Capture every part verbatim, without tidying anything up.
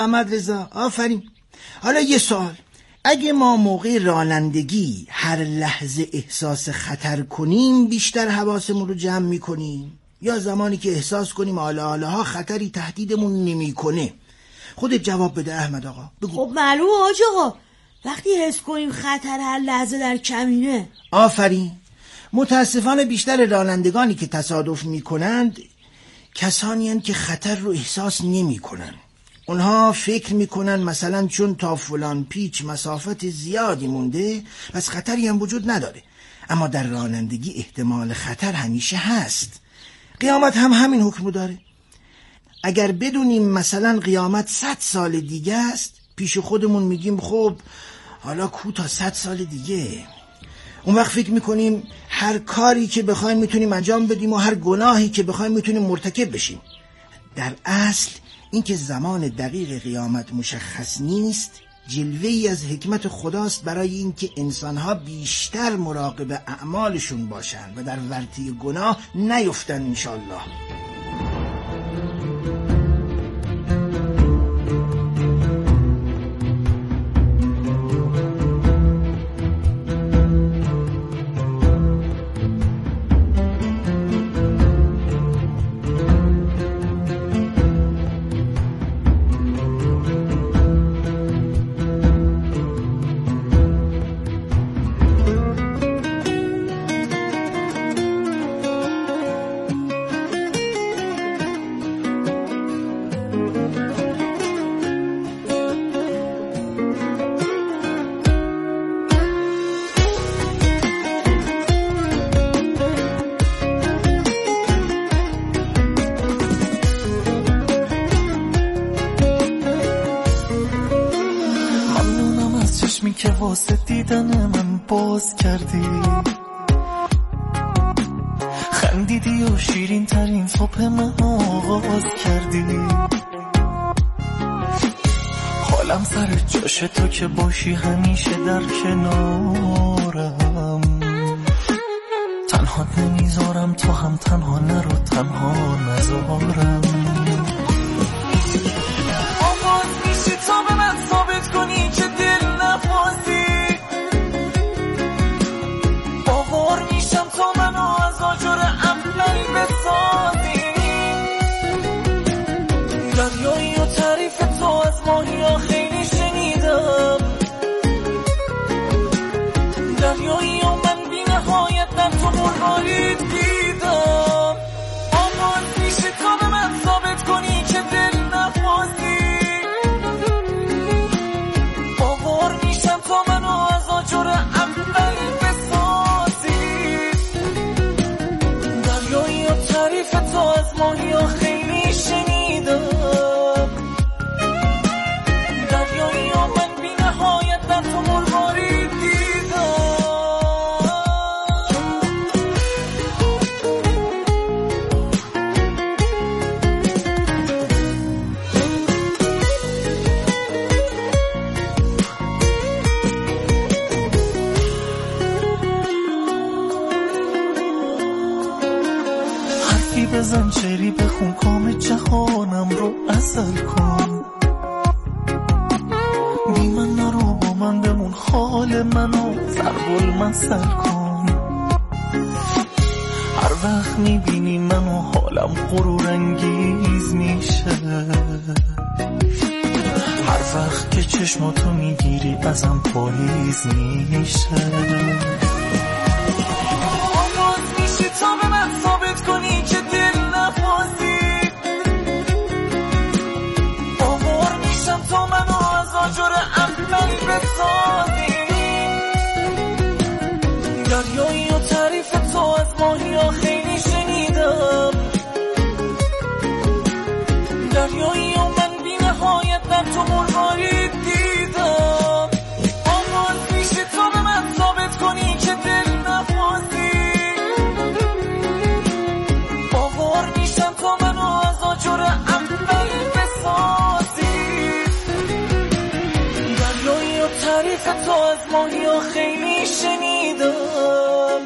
محمد رضا آفرین. حالا یه سوال، اگه ما موقع رانندگی هر لحظه احساس خطر کنیم بیشتر حواسمون رو جمع میکنیم یا زمانی که احساس کنیم حالا حالا ها خطری تهدیدمون نمیکنه؟ خودت جواب بده احمد آقا، بگو. خب معلومه حاج آقا، وقتی حس کنیم خطر هر لحظه در کمینه. آفرین. متاسفانه بیشتر رانندگانی که تصادف میکنند کسانی هستند که خطر رو احساس نمی کنن. اونها فکر میکنن مثلا چون تا فلان پیچ مسافت زیادی مونده پس خطری هم وجود نداره، اما در رانندگی احتمال خطر همیشه هست. قیامت هم همین حکم داره. اگر بدونیم مثلا قیامت صد سال دیگه است، پیش خودمون میگیم خب حالا کو تا صد سال دیگه. اون وقت فکر میکنیم هر کاری که بخوایم میتونیم انجام بدیم و هر گناهی که بخوایم میتونیم مرتکب بشیم. در اصل این که زمان دقیق قیامت مشخص نیست جلوه‌ای از حکمت خداست برای اینکه انسانها بیشتر مراقب اعمالشون باشن و در ورطه گناه نیفتن انشالله. که واسه دیدن من باز کردی، خندیدی و شیرین ترین صبح من آغاز کردی. حالم سر جاش تو که باشی همیشه در کنارم، تنها نمیذارم تو هم تنها نرو تنها نذارم. آغاز میشی تا به من ثابت کنی که دل نفاسی، باور میشم تا منو از آجر اول بسازی. دریایی و تعریف تو از ماهی ها خیلی شنیدم، دریایی و من بی نهایت در تو مرغاری دیدم. آغاز میشی تا به من ثابت کنی که دل نفاسی، تو منو از آجر اول بسازی. دریایی و تعریف تو از ماهی ها خیلی شنیدم، دریایی و من بی نهایت در تو مرغاری دیدم. بزن شعری بخون کام جهانم رو عسل کن، بی من نرو با من بمون حال منو ضرب المثل کن. هر وقت میبینی منو حالم غرور انگیز میشه، هر وقت که چشماتو میگیری ازم پاییز میشه. آغاز میشی تا به من ثابت کنی که دل نفاسی، باور میشم تا منو از آجر اول بسازی. دریایی و تعریف تو از ماهی ها خیلی شنیدم، دریایی و من بی نهایت در تو مرغاری دیدم. آغاز میشی تا به من ثابت کنی که دل نفاسی، باور میشم تا منو از آجر اول بسازی. دریایی و تعریف تو از ماهی ها خیلی شنیدم،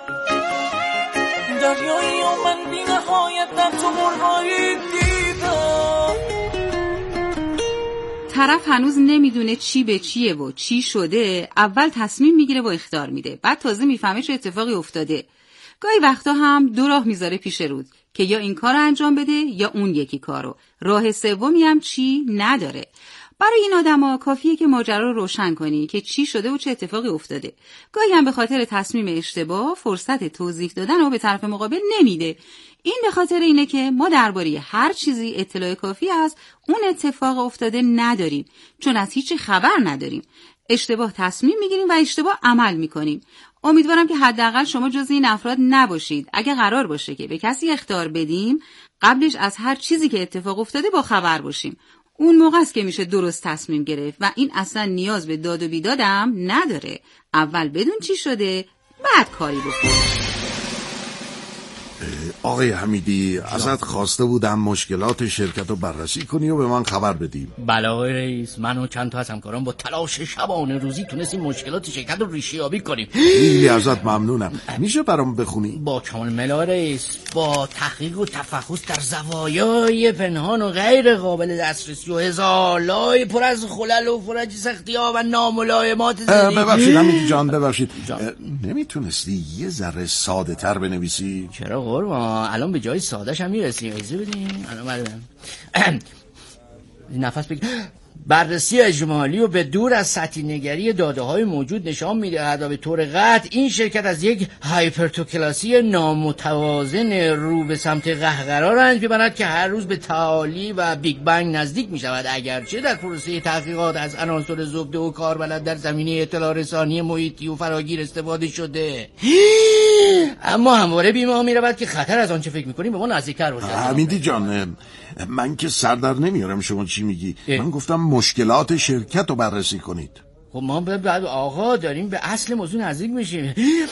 دریایی و من بی نهایت در تو مرغاری دیدم. طرف هنوز نمیدونه چی به چیه و چی شده، اول تصمیم میگیره و اخطار میده، بعد تازه میفهمه چه اتفاقی افتاده. گاهی وقتا هم دو راه میذاره پیش رود که یا این کار انجام بده یا اون یکی کارو. راه سومی هم چی نداره. برای این آدما کافیه که ماجرا رو روشن کنی که چی شده و چه اتفاقی افتاده. گاهی هم به خاطر تصمیم اشتباه فرصت توضیح دادن رو به طرف مقابل نمیده. این به خاطر اینه که ما درباره هر چیزی اطلاع کافی از اون اتفاق افتاده نداریم، چون از هیچ خبر نداریم. اشتباه تصمیم میگیریم و اشتباه عمل میکنیم. امیدوارم که حداقل شما جز این افراد نباشید. اگه قرار باشه که به کسی اخطار بدیم، قبلش از هر چیزی که اتفاق افتاده با خبر باشیم. اون موقع است که میشه درست تصمیم گرفت و این اصلا نیاز به داد و بیدادم نداره. اول بدون چی شده، بعد کاری بکن. آقای حمیدی، ازت خواسته بودم مشکلات شرکت رو بررسی کنی و به من خبر بدی. بله آقای رئیس، من و چند تا از همکاران با تلاش شبانه روزی تونستیم مشکلات شرکت رو ریشه یابی کنیم. خیلی ازت ممنونم. میشه برام بخونی؟ با کمال میل آقای رئیس. با تحقیق و تفحص در زوایای پنهان و غیر قابل دسترسی و هزار لای پر از خلل و فرج سختی‌ها و ناملایمات زندگی. ببخشید حمیدی جان، ببخشید. نمیتونستی یه ذره ساده تر بنویسی؟ چرا قربان، الان به جای ساده‌ش هم میرسیم. اجازه بدین. الان بعدم نفس بگیر. بررسی اجمالی و به دور از سطحی نگری داده‌های موجود نشان می‌دهد و به طور قطع این شرکت از یک هایپرتوکلاسی نامتوازن رو به سمت قهقرا رنج می‌برد که هر روز به تعالی و بیگ بنگ نزدیک می‌شود. اگرچه در پروسه تحقیقات از عناصر زبده و کاربلد در زمینه اطلاع رسانی محیطی و فراگیر استفاده شده، اما همواره بی‌ما می‌رود که خطر از آنچه فکر می‌کنیم به ما نزدیک‌تر باشد. حمیدی جان، من که سر در نمیارم شما چی میگی. اه. من گفتم مشکلات شرکت رو بررسی کنید. خب ما بعد آقا داریم به اصل موضوع نزدیک میشیم.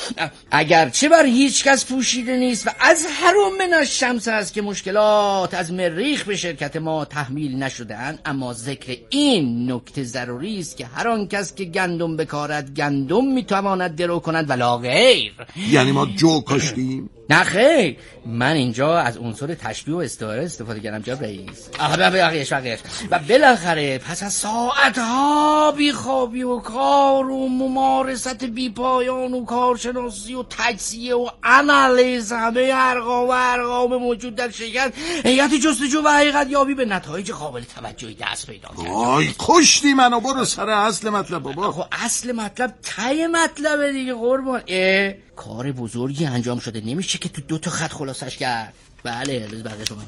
اگرچه بر هیچ کس پوشیده نیست و از هرم من الشمس است که مشکلات از مریخ به شرکت ما تحمیل نشده‌اند، اما ذکر این نکته ضروری است که هر آن کس که گندم بکارد گندم میتواند درو کند ولا غیر. یعنی ما جو کاشتیم؟ نه خیر، من اینجا از عنصر تشبیه و استعاره استفاده کردم جناب رئیس. آها بقیه‌اش بقیه‌اش و بالاخره پس از ساعت‌ها بیخوابی و کار و ممارست بیپایان و کارشناسی و تجزیه و انالیز همه ارقام و ارقام موجود در شرکت، هیئت جستجو و حقیقت یابی به نتایج قابل توجهی دست پیدا کرد. آی کشتی منو، برو سر اصل مطلب بابا. خب اصل مطلب ته مطلبه دیگه قربان. اه کار بزرگی انجام شده، نمیشه که تو دو تا خط خلاصش کرد. بله بقیه شما.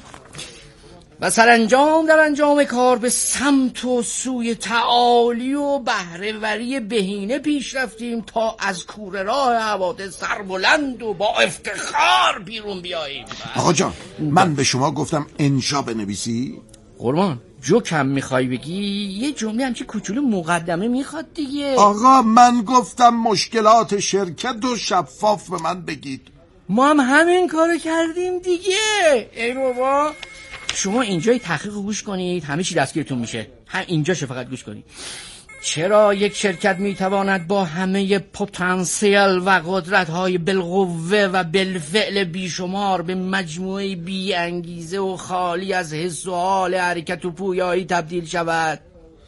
و سرانجام در انجام کار به سمت و سوی تعالی و بهره‌وری بهینه پیش رفتیم تا از کوره راه حوادث سربلند و با افتخار بیرون بیاییم. آقا جان، من به شما گفتم انشا بنویسی؟ قربان جو کم میخوای بگی، یه جمله همچه کوچولو مقدمه میخواد دیگه. آقا من گفتم مشکلات شرکت و شفاف به من بگید. ما هم همین کارو کردیم دیگه. ای بابا، شما اینجای تحقیق رو گوش کنید، همه چی دستگیرتون میشه. هم اینجاشو فقط گوش کنید. چرا یک شرکت میتواند با همه پتانسیل و قدرت‌های بالقوه و بالفعل بیشمار به مجموعه بی انگیزه و خالی از حس و حال حرکت و پویایی تبدیل شود؟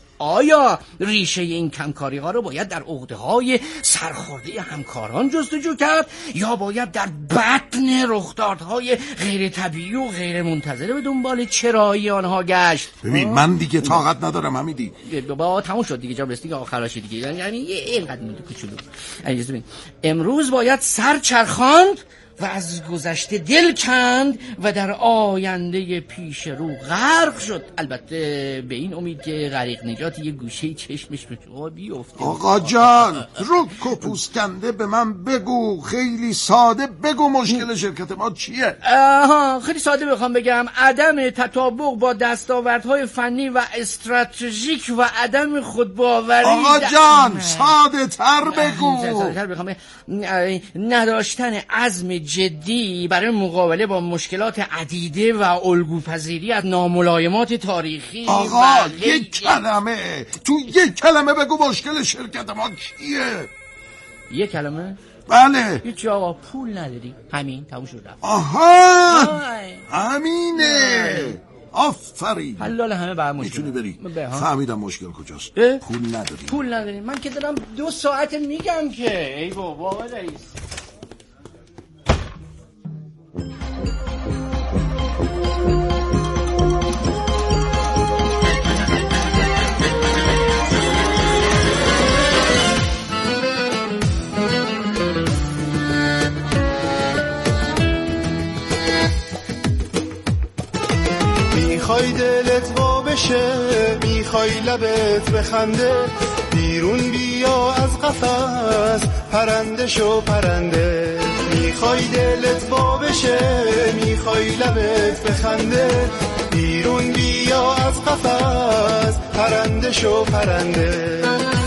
آیا ریشه این کمکاری ها رو باید در عقده های سرخورده همکاران جستجو کرد یا باید در بطن رخدادهای غیر طبیعی و غیر منتظره به دنبال چرایی آنها گشت؟ ببین من دیگه طاقت ندارم حمیدی. بابا تموم شد دیگه، جام رسیدگی آخرشه دیگه. یعنی اینقدر مونده کوچولو. اجازه بدین. امروز باید سر چرخاند و از گذشته دل کند و در آینده پیش رو غرق شد. البته به این امید که غریق نجات یه گوشه چشمش به شما بیفته. آقا جان، رک و پوسکنده به من بگو، خیلی ساده بگو مشکل شرکت ما چیه؟ آها خیلی ساده بخوام بگم، عدم تطابق با دستاوردهای فنی و استراتژیک و عدم خودباوری. آقا جان ساده تر بگو. ساده تر بخوام نداشتن عزم جدی برای مقابله با مشکلات عدیده و الگوپذیری از ناملایمات تاریخی. آقا یک کلمه، تو یک کلمه بگو مشکل شرکت ما چیه؟ یک کلمه؟ بله. هیچ آقا، پول نداری، همین تموم شد. آها همینه. آفرین. حلال همه بر مشکل. میتونی بری. به فهمیدم مشکل کجاست. اه؟ پول نداری. پول نداری. من که دارم دو ساعت میگم که ای بابا آقا رئیس. میخوای دلت وا بشه، میخوای لبت بخنده، بیرون بیا از قفس پرنده شو پرنده. میخوای دلت وا بشه، میخوای لبت بخنده، بیرون بیا از قفس پرنده شو پرنده.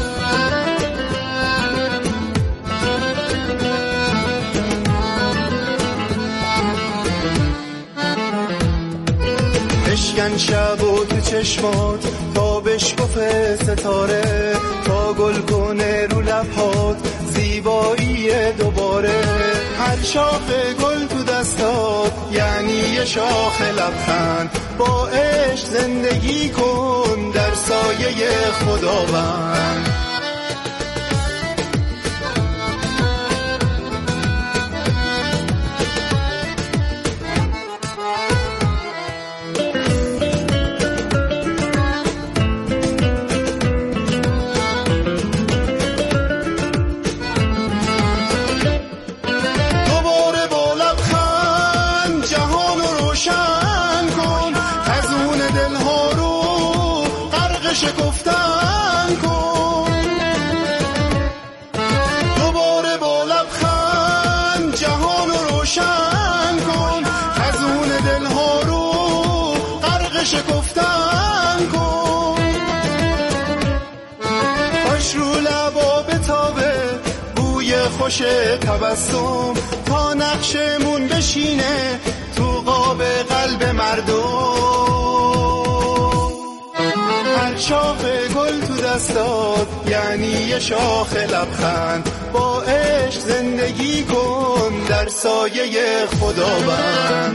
بشکن شب و تو چشمات تا بشکفه ستاره، تا گل کنه رو لبهات زیبایی دوباره. هر شاخ گل تو دستات یعنی یه شاخ لبخند، با عشق زندگی کن در سایه خداوند. شکفتن کن دوباره با لبخند، جهان رو روشن کن، خزون دلها رو غرق شکفتن کن. خوش رو لبا بتابه بوی خوش تبسم، تا نقشمون بشینه تو قاب قلب مردم. شاخ گل تو دستات یعنی یه شاخ لبخند، با عشق زندگی کن در سایه خداوند.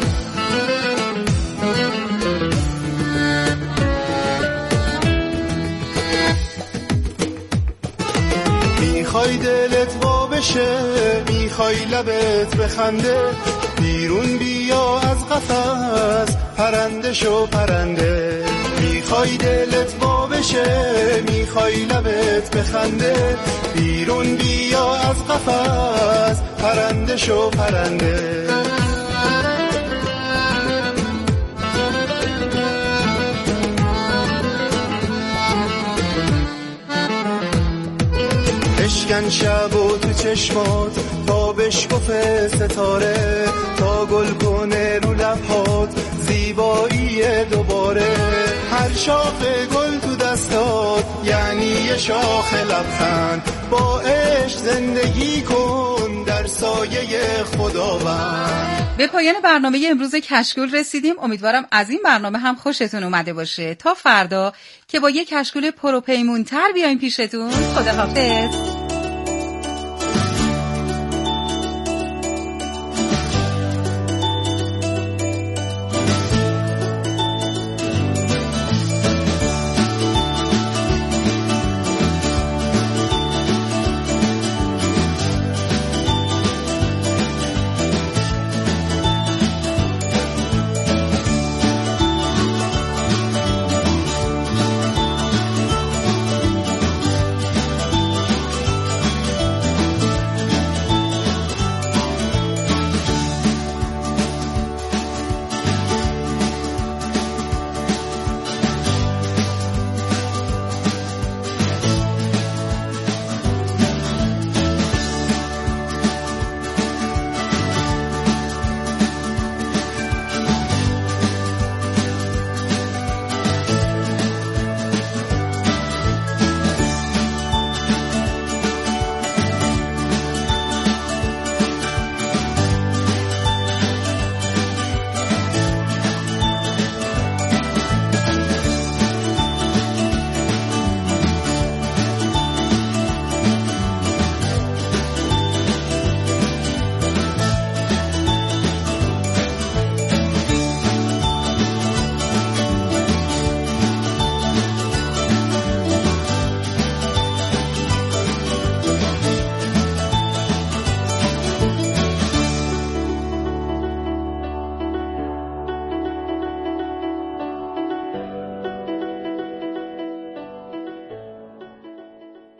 میخوای دلت وا بشه، میخوای لبت بخنده، بیرون بیا از قفس پرنده شو پرنده. میخوای دلت وا بشه، میخوای لبت بخنده، بیرون بیا از قفس پرنده شو پرنده. بشکن شب و تو چشمات تا بشکفه ستاره، تا گل کنه رو لبهات زیبایی دوباره. هر شاخ گل تو دستات یعنی یه شاخ لبخند، با عشق زندگی کن در سایه خداوند. به پایان برنامه امروز کشکول رسیدیم. امیدوارم از این برنامه هم خوشتون اومده باشه. تا فردا که با یک کشکول پروپیمونتر بیایم پیشتون. خداحافظ.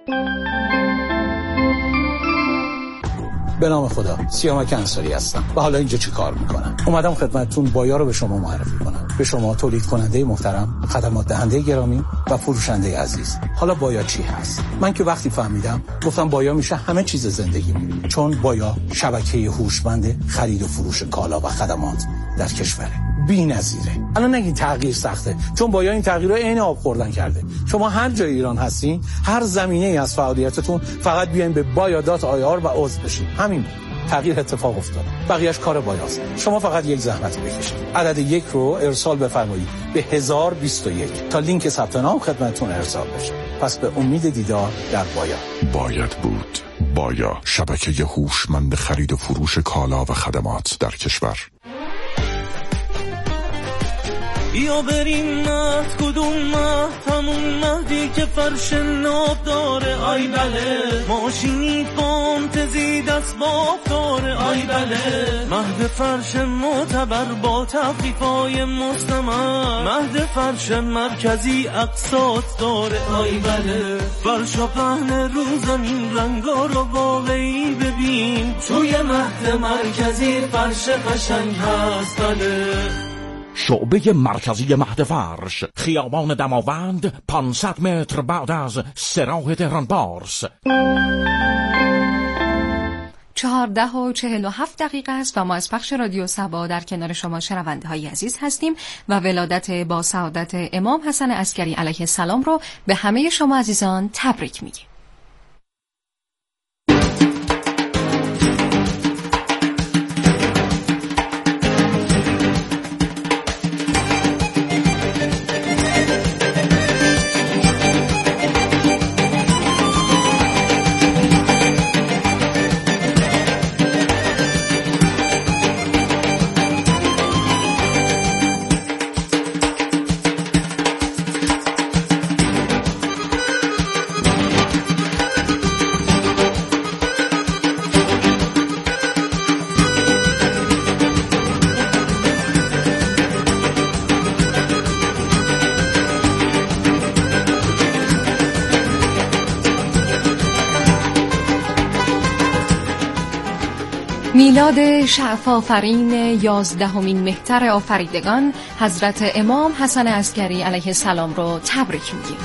به نام خدا، سیامک انصاری هستم و حالا اینجا چی کار میکنم؟ اومدم خدمتتون بایا رو به شما معرفی کنم، به شما تولید کننده محترم، خدمات دهنده گرامی و فروشنده عزیز. حالا بایا چی هست؟ من که وقتی فهمیدم گفتم بایا میشه همه چیز زندگی، چون بایا شبکه هوشمند خرید و فروش کالا و خدمات در کشوره. بی‌نظیره. الان نگین تغییر سخته، چون بایا این تغییر رو عین آب خوردن کرده. شما هر جای ایران هستین، هر زمینه‌ای از فعالیتتون، فقط بیاین به بایا دات آی آر و عضو بشین. همین تغییر اتفاق افتاد. بقیه‌اش کار بایاست. شما فقط یک زحمت بکشید. عدد یک رو ارسال بفرمایید به هزار و بیست و یک تا لینک ثبت نام خدمتتون ارسال بشه. پس به امید دیدار در بایا. باید بود. بایا، شبکه هوشمند خرید و فروش کالا و خدمات در کشور. بیا بریم مهد، کدوم مهد؟ همون مهدی که فرش ناب داره. آی بله، ماشینی فانتزی دست باب داره. آی بله، مهد فرش معتبر با تخفیفای مستمر. مهد فرش مرکزی اقساط داره. آی بله، فرشا پهن رو زمین، رنگا رو واقعی ببین. توی مهد مرکزی فرش قشنگ هست. بله، شعبه مرکزی مهد فرش، خیابان دماوند، پانصد متر بعد از سراح تهران پارس. چهارده و چهل و هفت دقیقه است و ما از پخش رادیو صبا در کنار شما شنونده های عزیز هستیم و ولادت با سعادت امام حسن عسکری علیه السلام رو به همه شما عزیزان تبریک میگیم. میلاد شعف آفرین یازدهمین مهتر آفریدگان حضرت امام حسن عسکری علیه السلام رو تبریک میگیم.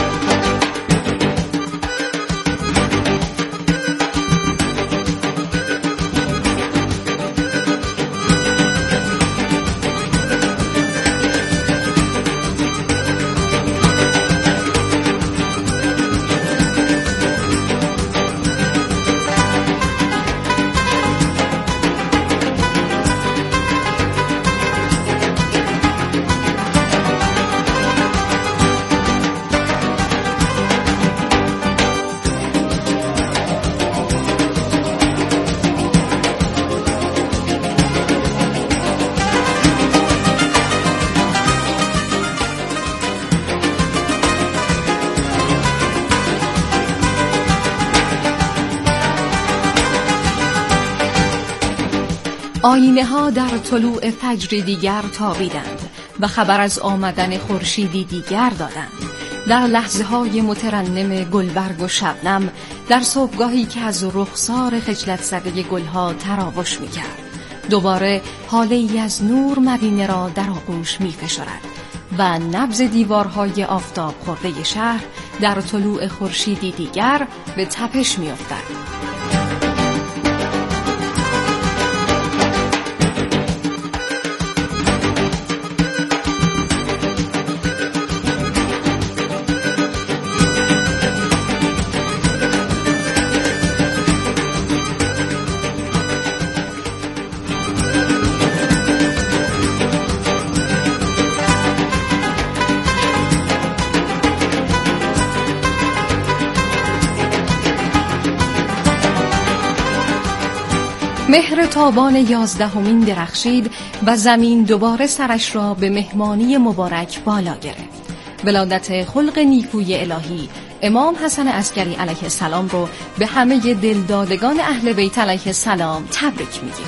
آینه ها در طلوع فجر دیگر تابیدند و خبر از آمدن خورشیدی دیگر دادند. در لحظه های مترنم گلبرگ و شبنم، در صبحگاهی که از رخسار خجلت زده گلها تراوش می‌کرد، دوباره حاله ای از نور مدینه را در آغوش می‌فشارد و نبض دیوارهای آفتاب خورده شهر در طلوع خورشیدی دیگر به تپش می‌افتد. مهر تابان یازدهمین درخشید و زمین دوباره سرش را به مهمانی مبارک بالا گرفت. ولادت خلق نیکوی الهی امام حسن عسکری علیه السلام رو به همه دلدادگان اهل بیت علیه السلام تبریک میگیم.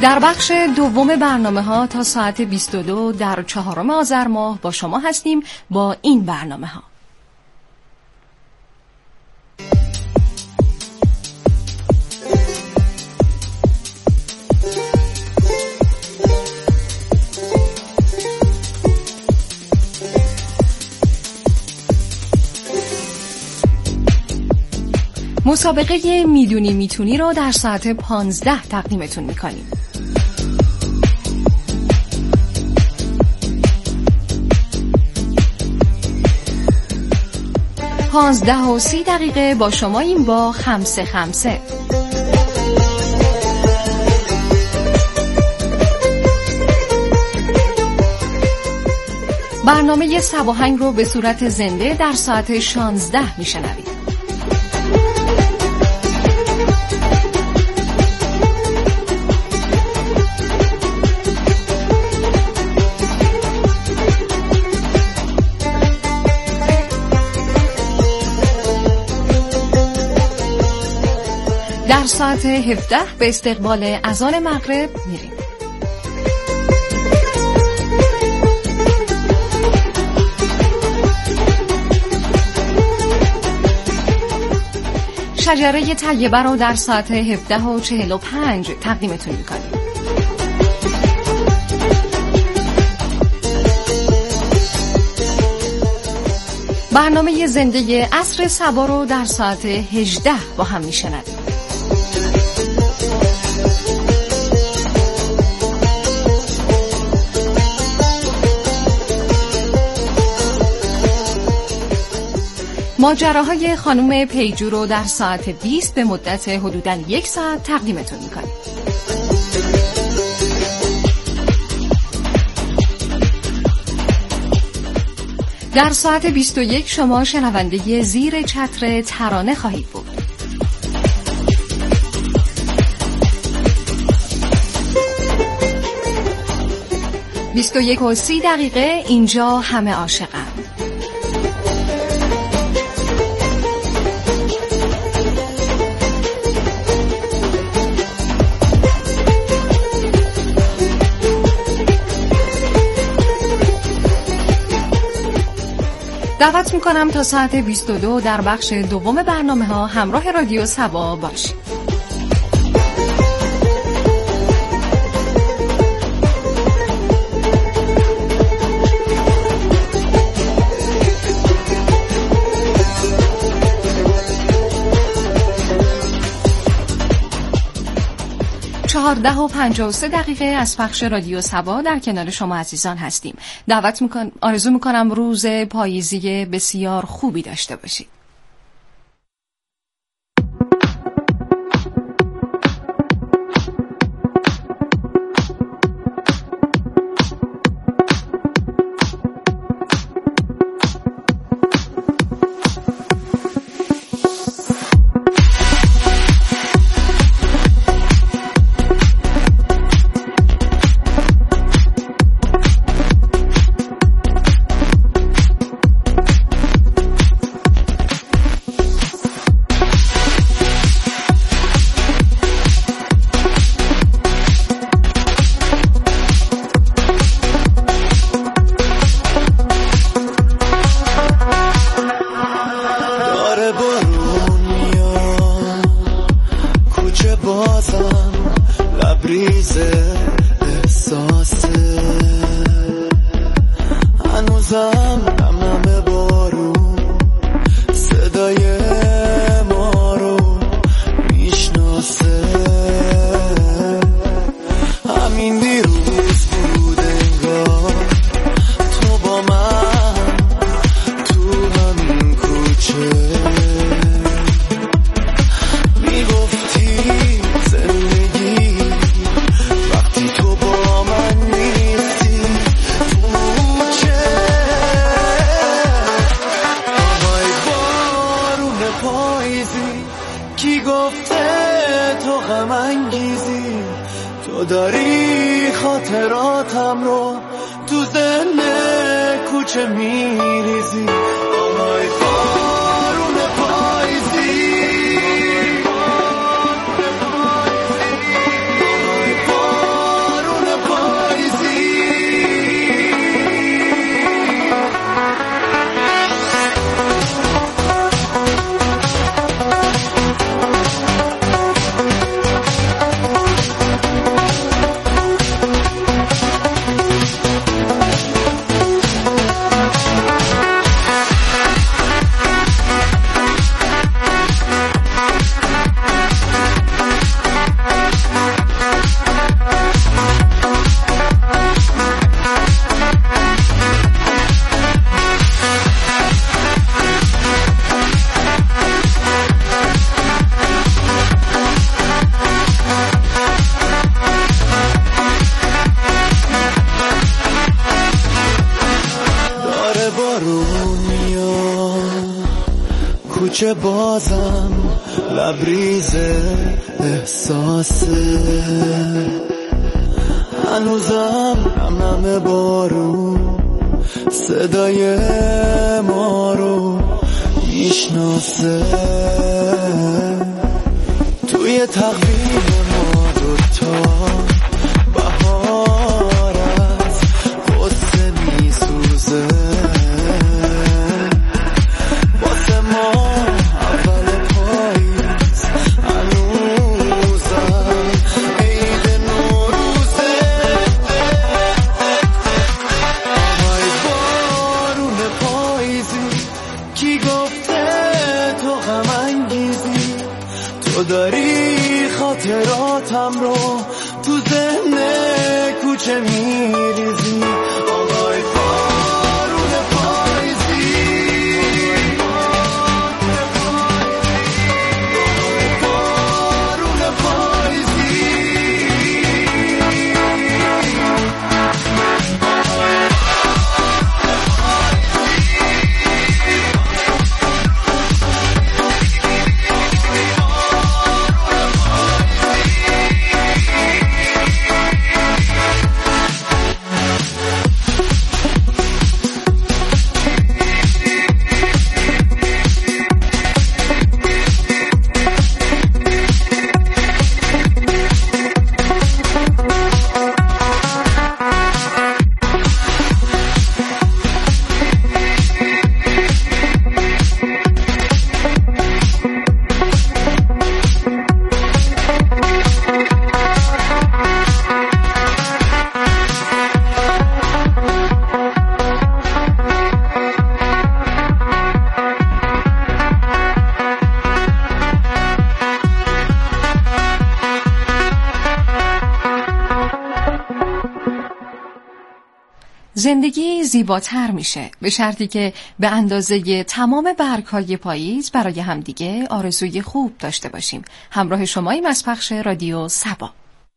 در بخش دوم برنامه ها تا ساعت بیست و دو در چهارم آذر ماه با شما هستیم با این برنامه ها. مسابقه میدونی میتونی رو در ساعت پانزده تقدیمتون میکنیم. پانزده و سی دقیقه با شما این با خمسه خمسه. برنامه سباهنگ رو به صورت زنده در ساعت شانزده میشنوید. در ساعت هفده به استقبال اذان مغرب میریم. شجره طیبه رو در ساعت هفده و چهل و پنج تقدیمتون میکنیم. برنامه زنده عصر صبا رو در ساعت هجده با هم میشنویم. ماجراهای خانم پیجو رو در ساعت بیست به مدت حدوداً یک ساعت تقدیمتون میکنیم. در ساعت بیست و یک شما شنونده زیر چتر ترانه خواهید بود. بیست و یک و سی دقیقه اینجا همه عاشقن. دعوت میکنم تا ساعت بیست و دو در بخش دوم برنامه ها همراه رادیو سبا باشید. چهارده و پنجاه و سه دقیقه از پخش رادیو سبا در کنار شما عزیزان هستیم. دعوت میکنم، آرزو میکنم روز پاییزی بسیار خوبی داشته باشید. کوچه بازم لبریز احساسه، هنوزم نم نم بارون صدای ما رو میشناسه. توی تقویم ما دوتا بهار از قصه میسوزه، واسه ما اول پاییز هنوزم عید نوروزه. آهای بارون پاییزی کی گفته تو غم انگیزی، تو داری خاطراتم رو تو ذهن کوچه میریزی. آهای بارون پاییزی، بارون پاییزی. زندگی زیباتر میشه به شرطی که به اندازه تمام برگ‌های پاییز برای همدیگه آرزوی خوب داشته باشیم. همراه شماییم از پخش رادیو سبا.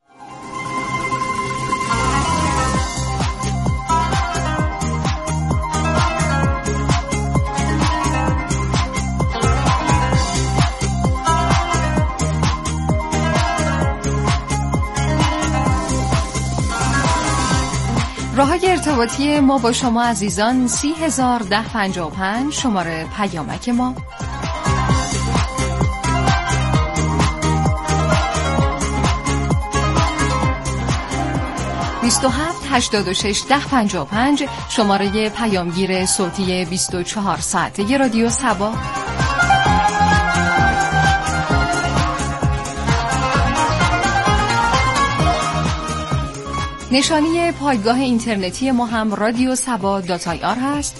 راه‌های ارتباطی ما با شما عزیزان سی هزار ده پنجاه و پنج شماره پیامک ما، بیست و هفت هشتاد و شش ده پنجاه و پنج شماره پیامگیر صوتی بیست و چهار ساعته رادیو سبا، نشانی پایگاه اینترنتی ما هم رادیو سبا دات آی آر هست.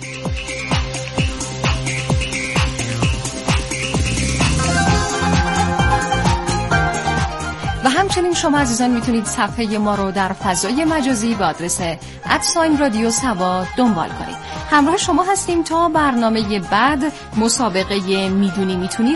و همچنین شما عزیزان میتونید صفحه ما رو در فضای مجازی به آدرس ادساین رادیو سبا دنبال کنید. همراه شما هستیم تا برنامه بعد مسابقه میدونی میتونی